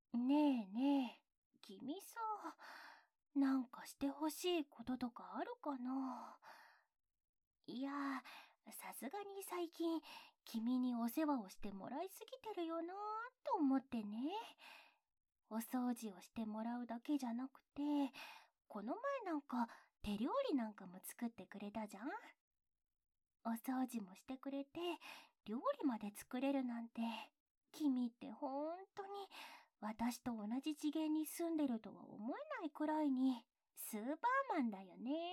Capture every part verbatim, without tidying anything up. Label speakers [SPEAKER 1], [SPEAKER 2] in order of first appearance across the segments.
[SPEAKER 1] ねえねえ、君さ、なんかしてほしいこととかあるかな？いやー、さすがに最近、君にお世話をしてもらいすぎてるよなーと思ってね。お掃除をしてもらうだけじゃなくて、この前なんか手料理なんかも作ってくれたじゃん。お掃除もしてくれて、料理まで作れるなんて、君ってほんとに私と同じ次元に住んでるとは思えないくらいにスーパーマンだよね。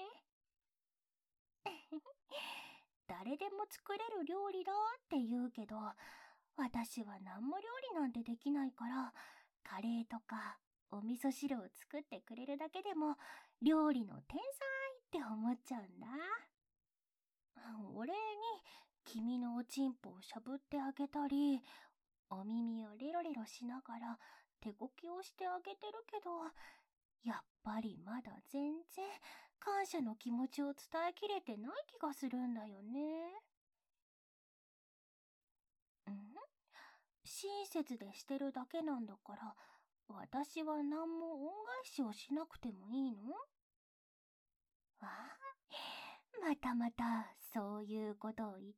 [SPEAKER 1] 誰でも作れる料理だって言うけど、私は何も料理なんてできないから、カレーとかお味噌汁を作ってくれるだけでも料理の天才って思っちゃうんだ。お礼に君のおちんぽをしゃぶってあげたり、お耳をレロレロしながら手こきをしてあげてるけど、やっぱりまだ全然感謝の気持ちを伝えきれてない気がするんだよね。ん親切でしてるだけなんだから、私は何も恩返しをしなくてもいいの？ああ、またまたそういうことを言って、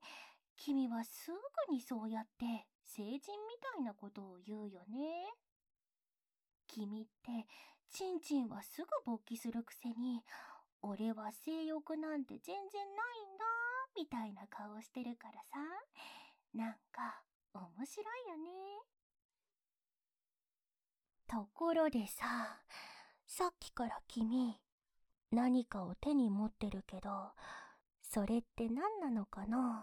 [SPEAKER 1] 君はすぐにそうやって成人みたいなことを言うよね。君ってチンチンはすぐ勃起するくせに、俺は性欲なんて全然ないんだみたいな顔してるからさ、なんか面白いよね。ところでさ、さっきから君何かを手に持ってるけど、それって何なのかな？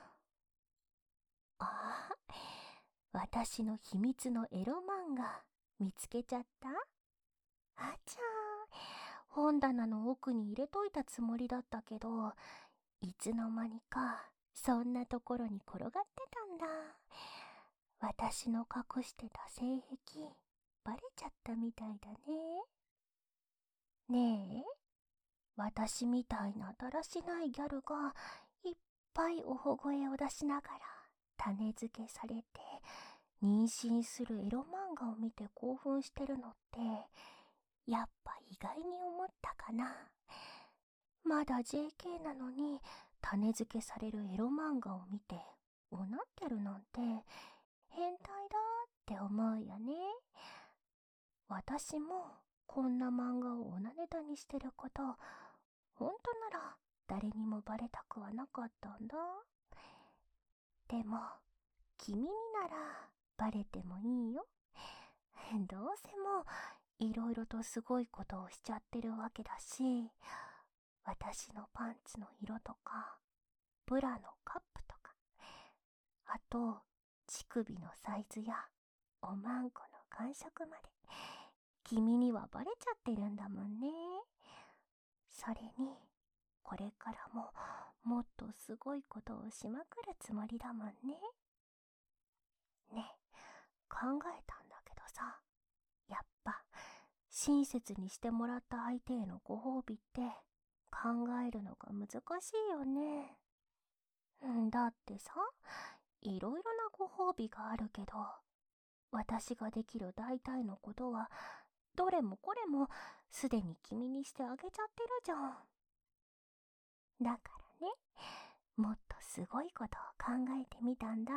[SPEAKER 1] ああ、私の秘密のエロ漫画見つけちゃった？あちゃー、本棚の奥に入れといたつもりだったけど、いつの間にかそんなところに転がってたんだ。私の隠してた性癖バレちゃったみたいだね。ねえ、私みたいなだらしないギャルがいっぱいおほ声を出しながら種付けされて妊娠するエロ漫画を見て興奮してるのって、やっぱ意外に思ったかな。まだ ジェーケー なのに種付けされるエロ漫画を見ておなってるなんて変態だって思うよね。私もこんな漫画をおなネタにしてること、本当なら誰にもバレたくはなかったんだ。でも君にならバレてもいいよ。どうせもいろいろとすごいことをしちゃってるわけだし、私のパンツの色とかブラのカップとか、あと乳首のサイズやおまんこの感触まで君にはバレちゃってるんだもんね。それにこれからももっとすごいことをしまくるつもりだもんね。ねえ、考えたんだけどさ、やっぱ親切にしてもらった相手へのご褒美って考えるのが難しいよね。んだってさ、いろいろなご褒美があるけど、私ができる大体のことはどれもこれもすでに君にしてあげちゃってるじゃん。だからね、もっとすごいことを考えてみたんだ。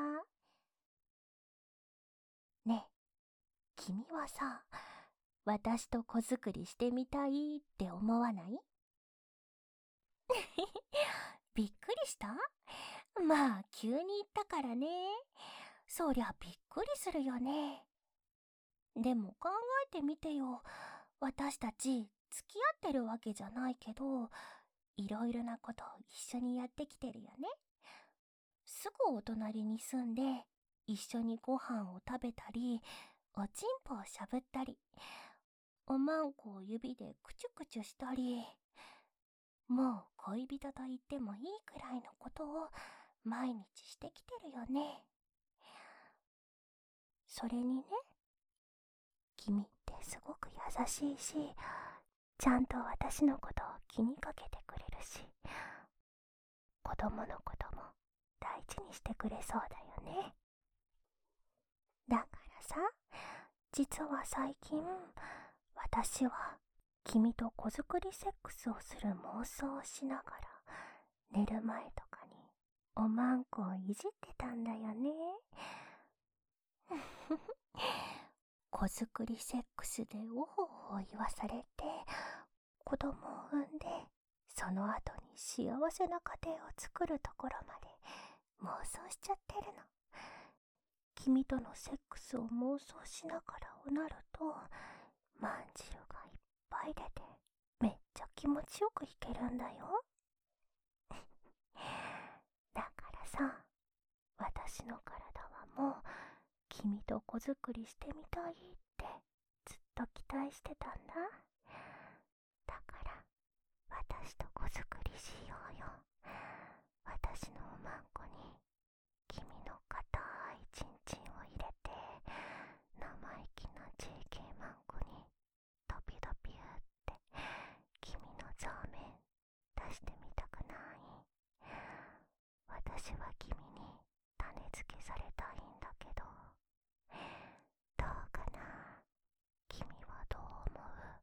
[SPEAKER 1] ねえ、君はさ、私と子作りしてみたいって思わない？びっくりした？まあ急に言ったからね。そりゃびっくりするよね。でも考えてみてよ。私たち付き合ってるわけじゃないけど、いろいろなことを一緒にやってきてるよね。すぐお隣に住んで一緒にご飯を食べたり、おちんぽをしゃぶったり、おまんこを指でくちゅくちゅしたり、もう恋人と言ってもいいくらいのことを毎日してきてるよね。それにね、君ってすごく優しいし、ちゃんと私のことを気にかけてくれるし、子供のことも大事にしてくれそうだよね。だからさ、 実は最近、私は君と子作りセックスをする妄想をしながら、寝る前とかにおまんこをいじってたんだよね。子作りセックスでおほほ言わされて、子供を産んで、その後に幸せな家庭を作るところまで妄想しちゃってるの。君とのセックスを妄想しながらおなると、まんじるがいっぱい出て、めっちゃ気持ちよく弾けるんだよ。だからさ、私の体はもう君と子作りしてみたいってずっと期待してたんだ。だから私と子作りしようよ。私のおまんこに君の硬いチンチンを入れて、生意気な ジェーケー マンコにドピドピューって君のザーメン出してみたくない？私は君に種付けされたいんだけど、どうかな？君はどう思う？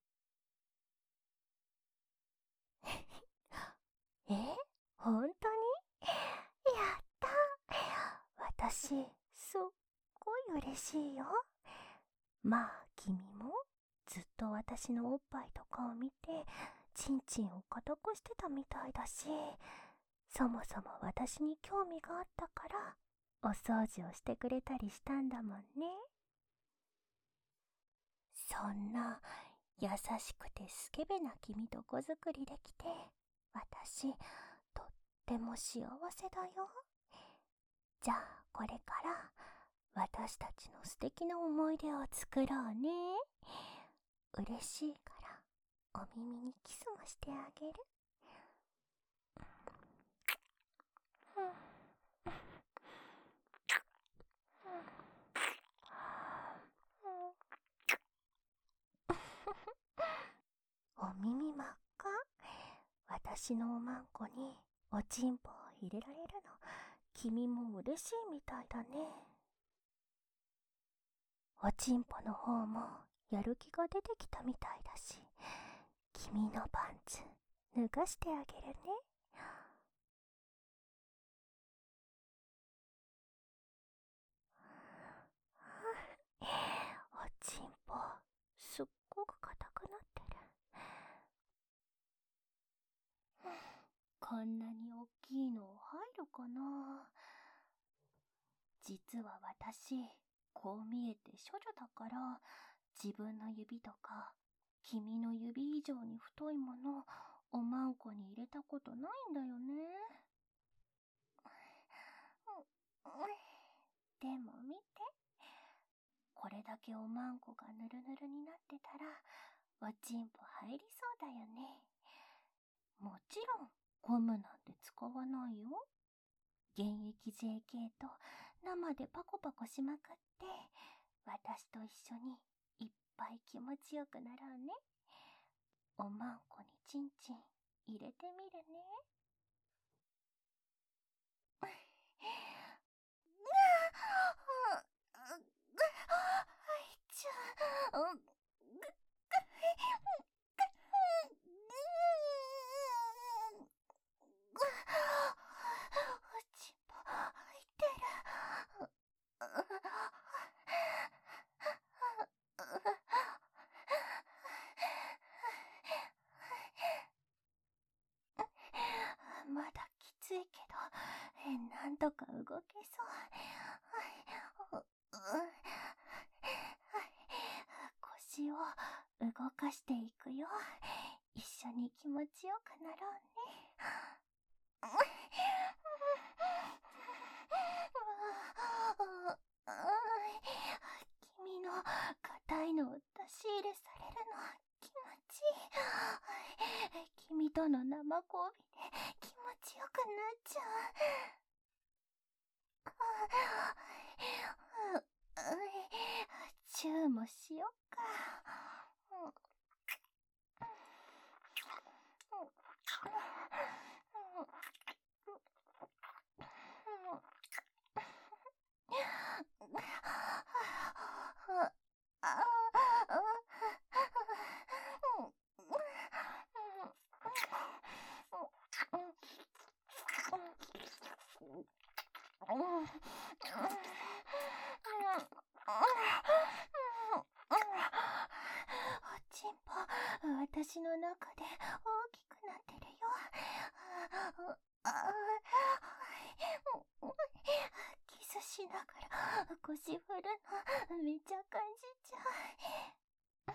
[SPEAKER 1] え？本当に？やった！私、すっごい嬉しいよ。まあ、君もずっと私のおっぱいとかを見て、チンチンを固くしてたみたいだし、そもそも私に興味があったから、お掃除をしてくれたりしたんだもんね。そんな優しくてスケベな君と子作りできて、私、とっても幸せだよ。じゃあ、これから、私たちの素敵な思い出を作ろうね。嬉しいから、お耳にキスもしてあげる。お耳真っ赤？私のおまんこにおちんぽを入れられるの、君も嬉しいみたいだね。おちんぽの方もやる気が出てきたみたいだし、君のパンツ脱がしてあげるね。おちんぽすっごく硬くなってる。こんなに大きいの入るかな？実は私、こう見えて処女だから、自分の指とか君の指以上に太いものおまんこに入れたことないんだよね。でも見て、これだけおまんこがぬるぬるになってたら、おちんぽ入りそうだよね。もちろんゴムなんて使わないよ。現役 ジェーケー と生でパコパコしまくって、私と一緒にいっぱい気持ちよくなろうね。おまんこにチンチン入れてみるね。まだきついけど、なんとか動けそう。腰を動かしていくよ。一緒に気持ちよくなろうね。君の硬いのを出し入れされるの気持ちいい。君との生交尾で気持ちよくなっちゃう。チューもしよっか。 私の中で大きくなってるよ。ああ、キスしながら腰振るのめっちゃ感じちゃう。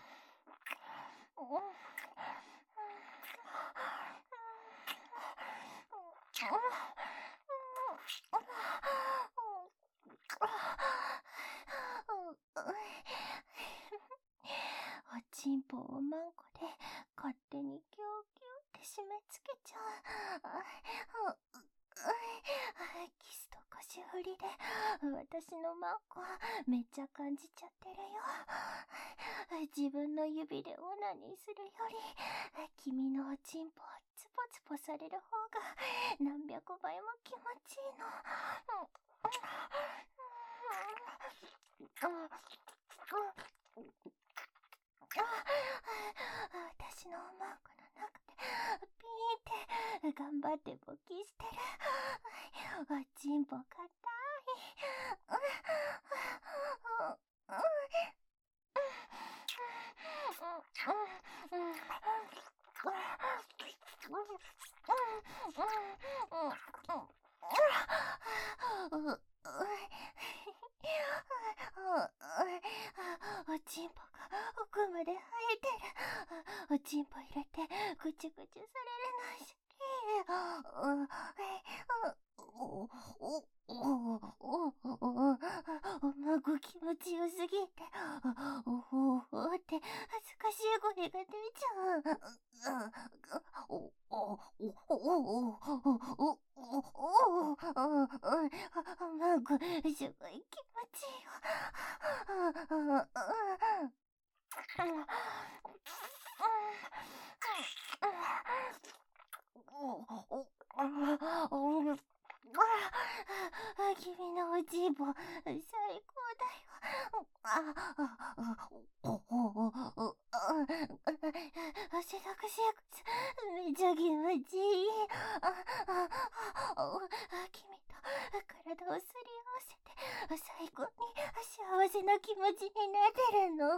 [SPEAKER 1] おちんぽをマンコで勝手にキューキューって締め付けちゃう。キスと腰振りで私のマンコめっちゃ感じちゃってるよ。自分の指でオナニーするより君のおちんぽをツポツポされる方が何百倍も気持ちいいの。私のマンコの中でピーって頑張って勃起してる。おちんぽ硬い。おちんぽが奥まで生えてる。おちんぽ入れてぐちゅぐちゅされるの好き。おまご気持ちよすぎておおって恥ずかしい声が出ちゃう。おおおおおおおまごすごい気持ちいいよ。君のおちんぽ最高だよ。汗だくしやくつめっちゃ気持ちいい。君と体をすり合わせて最高に幸せな気持ちになってるの。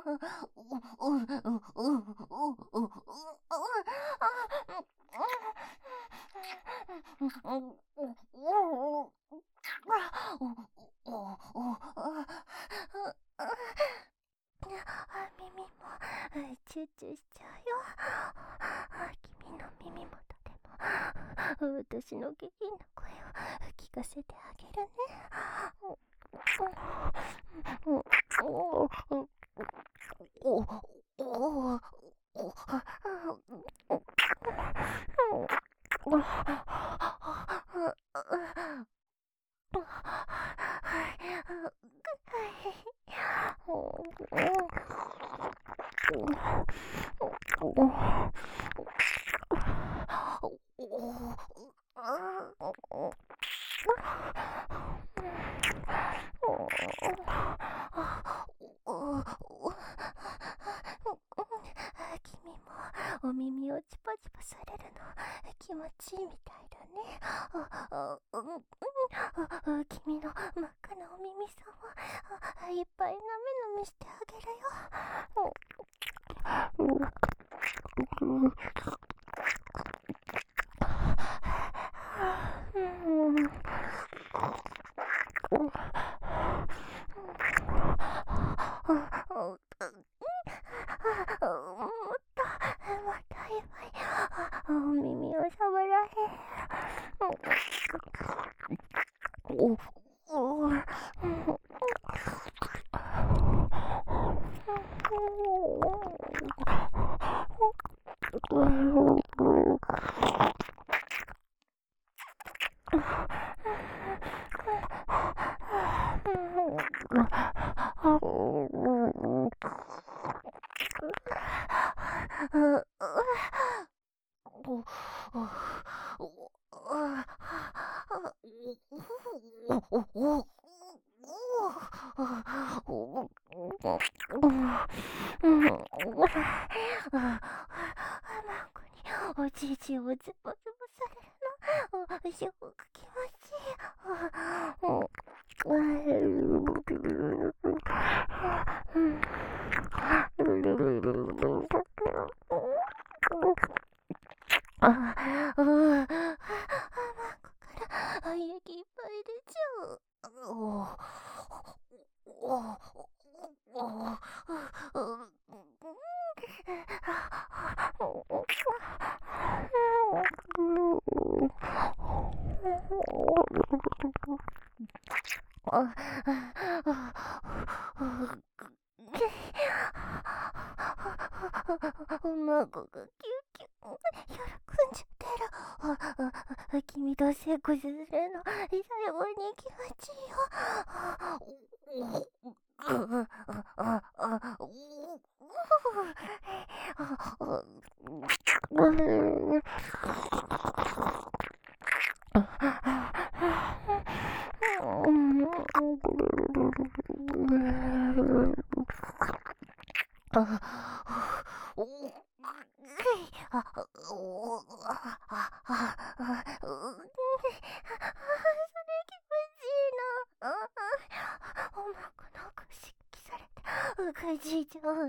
[SPEAKER 1] 耳もチューチューしちゃうよ。君の耳元でも私の下品な声を聞かせてあげるね。君もお耳をチパチパされるの気持ちいいみたいだね。君の真っ赤なお耳さんをいっぱいなめなめしてあげるよ。お耳を触らへん。おおおじいちをズボズボされるのすごく気持ちいい。 孫がキュキュ喜んじゃってる。君とセックスするの最後に気持ちいいよ。くじちゃう。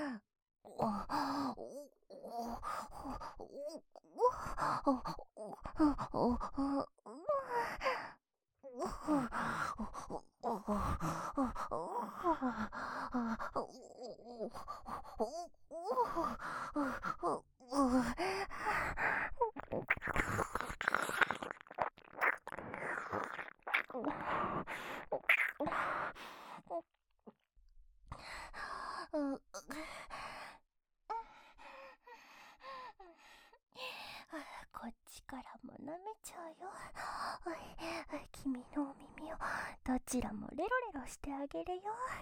[SPEAKER 1] こっちからも舐めちゃうよ。君のお耳をどちらもレロレロしてあげるよ。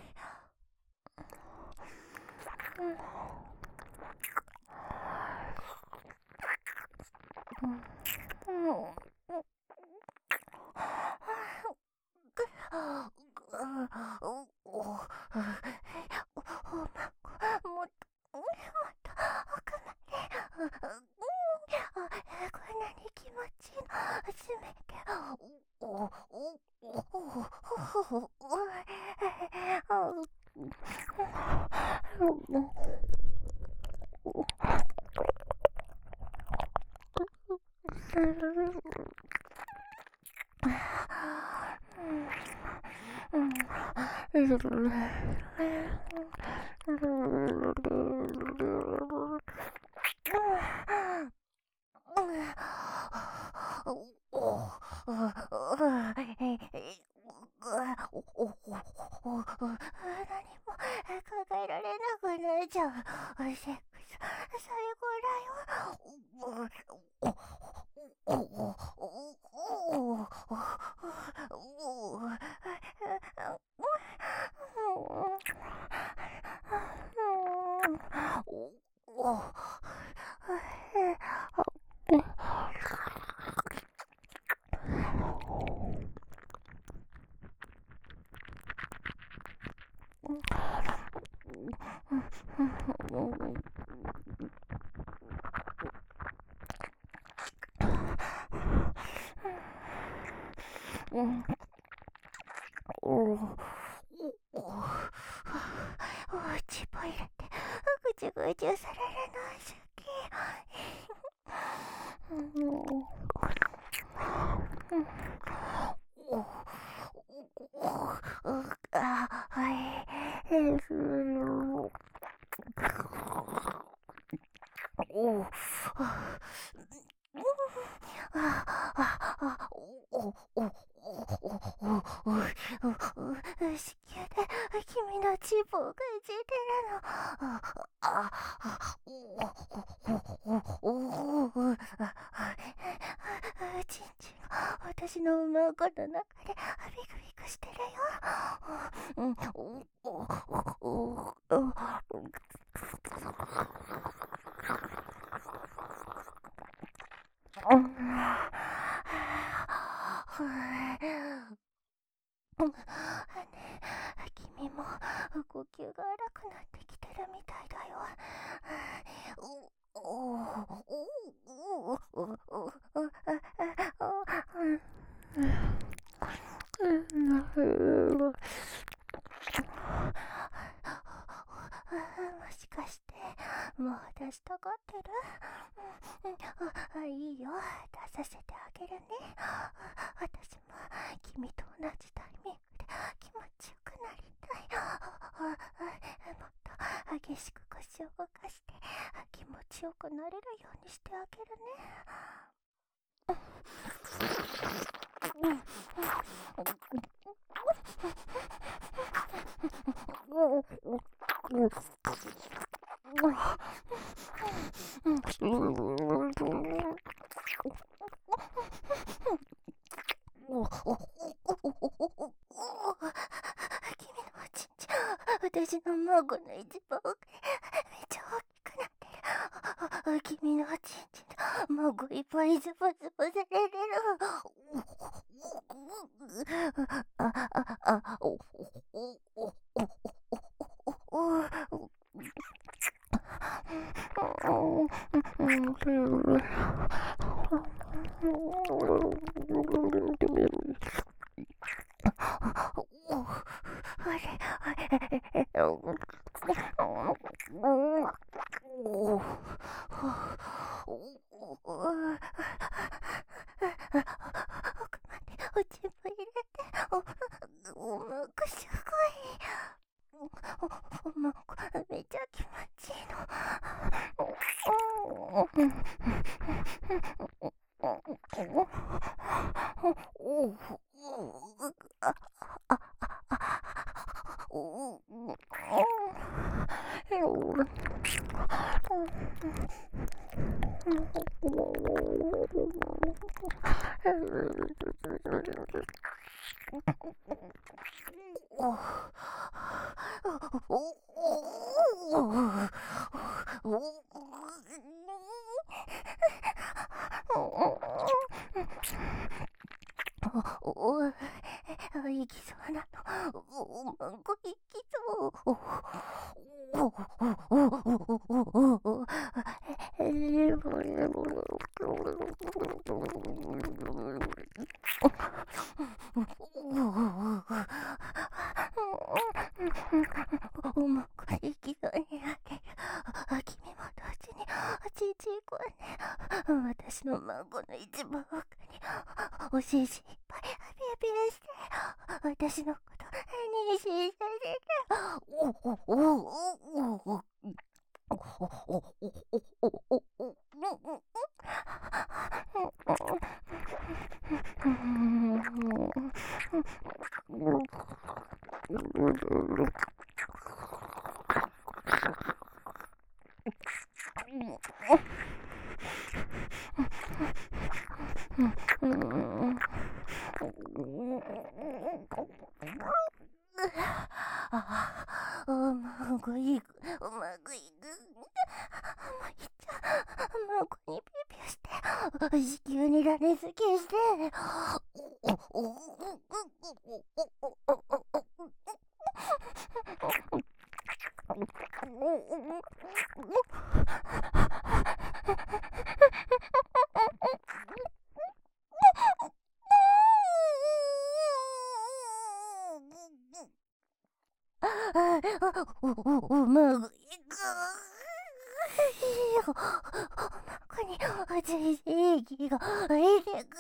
[SPEAKER 1] 何も考えられなくなっちゃう。セックス最後だよ。ちぼ入れてぐちゅぐちゅされるの好き。あ、はい。子宮で君のチボがいじってるの。ちんちんが私の馬子の中でビクビクしてるよ。君も呼吸が荒くなってきてるみたいだよ。もしかしてもう出したがってる？いいよ、出させてあげるね。私も君と同じタイミングで気持ちよくなりたい。 激しく腰を動かして気持ちよくなれるようにしてあげるね。私の孫の一番奥めっちゃ大きくなってる。君のおちんちん孫いっぱいズボズボされてる。あああおおおおちんぽ入れて、おまくすごい。おまくめっちゃ気持ちいいの。おお、行きそうなの。おまんこ行きそう。おまんこ行きそうになってる。君も同時にちんちんこね。私の孫の一番奥におししいっぱいピヤピヤして、私のこと妊娠させて。おおおおおあ、うまくいく、うまくいく。もういっちゃう、まくにピュピュして、子宮にられすぎして。お、お、おまぐいく。おまくにおちしい息が入ってくる。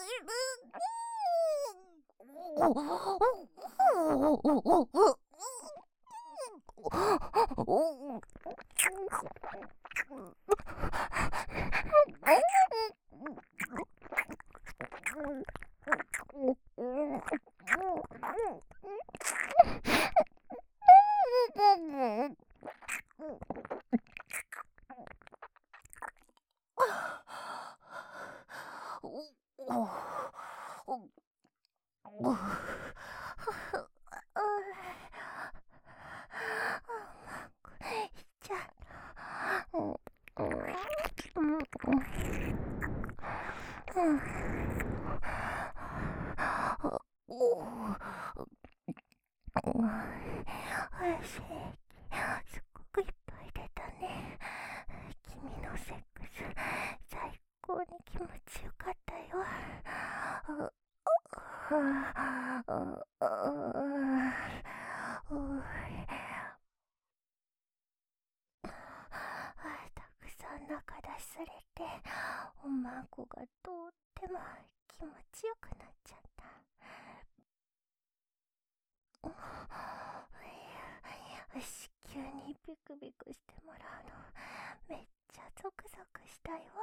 [SPEAKER 1] すごくいっぱい出たね。君のセックス最高に気持ちよかったよ。たくさん中出しされて、おまんこがとっても気持ちよくなっちゃった。子急にビクビクしてもらうのめっちゃゾクゾクしたよ。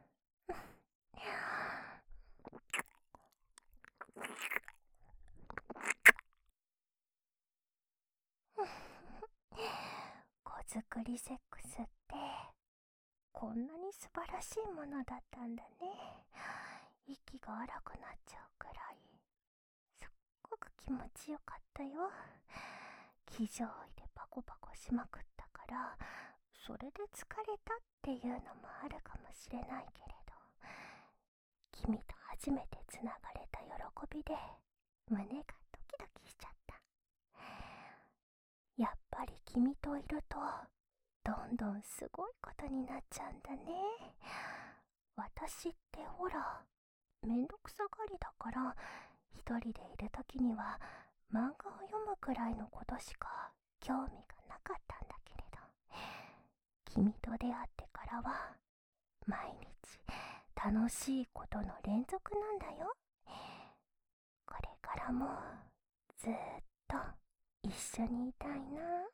[SPEAKER 1] 子作りセックスってこんなに素晴らしいものだったんだね。息が荒くなっちゃうくらいすっごく気持ちよかったよ。騎乗位でパコパコしまくったからそれで疲れたっていうのもあるかもしれないけれど、君と初めてつながれた喜びで胸がドキドキしちゃった。やっぱり君といるとどんどんすごいことになっちゃうんだね。私ってほらめんどくさがりだから一人でいる時には漫画を読むくらいのことしか興味がなかったんだけれど、君と出会ってからは毎日楽しいことの連続なんだよ。これからもずーっと一緒にいたいな。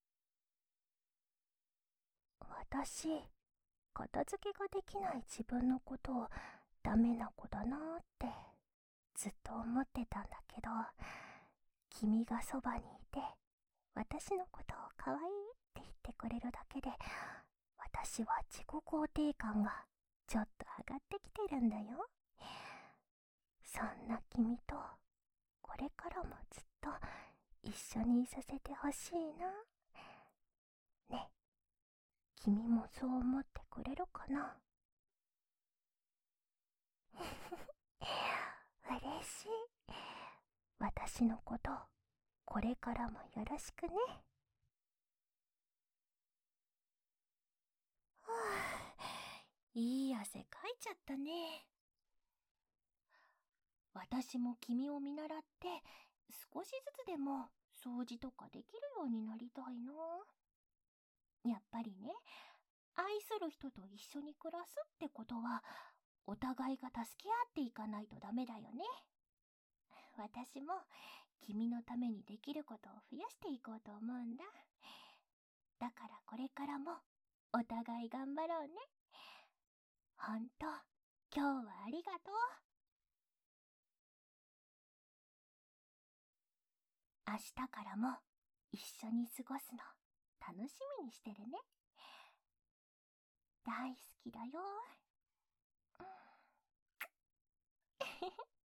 [SPEAKER 1] 私、片付けができない自分のことをダメな子だなーってずっと思ってたんだけど、君がそばにいて私のことを可愛いって言ってくれるだけで私は自己肯定感がちょっと上がってきてるんだよ。そんな君とこれからもずっと一緒にいさせてほしいな。ね、君もそう思ってくれるかな？嬉しい。私のことこれからもよろしくね。はあ、いい汗かいちゃったね。私も君を見習って少しずつでも掃除とかできるようになりたいな。やっぱりね、愛する人と一緒に暮らすってことはお互いが助け合っていかないとダメだよね。私も君のためにできることを増やしていこうと思うんだ。だからこれからもお互い頑張ろうね。ほんと今日はありがとう。明日からも一緒に過ごすの楽しみにしてるね。大好きだよ。